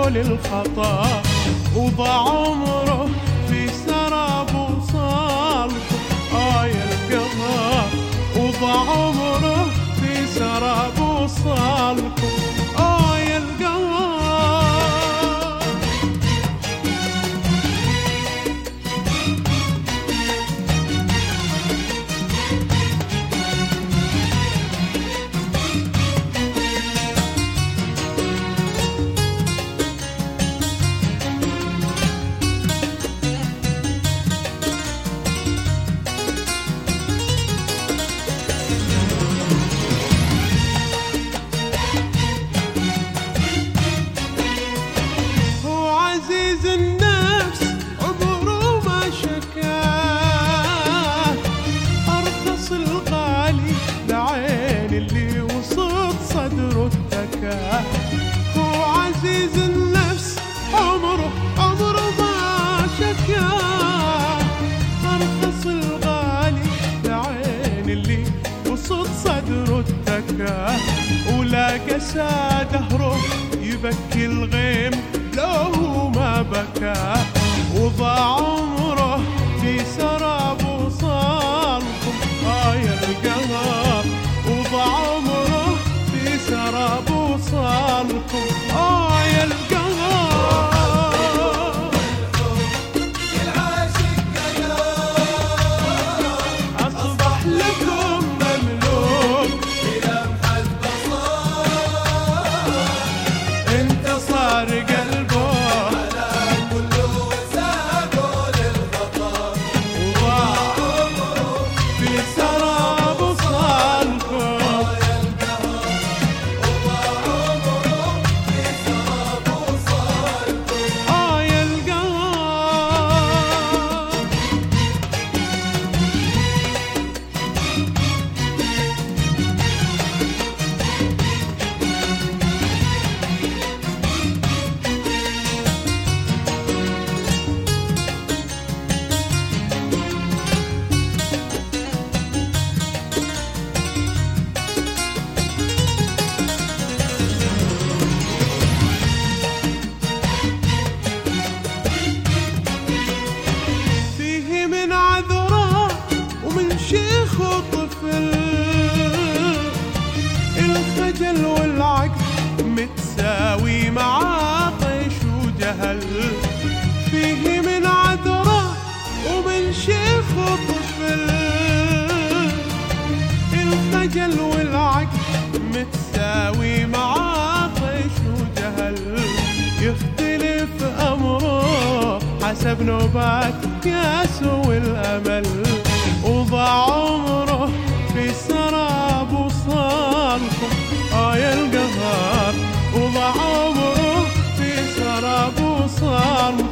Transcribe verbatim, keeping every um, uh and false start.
قول الخطا، وضاع عمره في سراب وصالكم. آه يا القمر وضاع عمره في سراب وصالكم. آه يا القمر. هو عزيز النفس عمره عمره ما شكاه، أرخص الغالي لعين اللي وسط صدره اتكاه. ولا قسى دهره يبكي الغيم لو ما بكاه، وضاع عمره في سراب وصالكم. آه يا القمر وضاع عمره في سراب وصالكم. آه يا القمر. أصبح لكم مملوك بلمحة بصر، انت صار قلبه على كل وساب للخطر، وضاع عمره في سراب وصالكم. شيخ وطفل الخجل والعقل متساوي مع طيش وجهل. فيه من عذراء ومن شيخ وطفل الخجل والعقل متساوي مع طيش وجهل. يختلف أمره حسب نوبات ياسو والأمل، وضاع عمره في سراب وصالكم. آه يا القمر وضاع عمره في سراب وصالكم.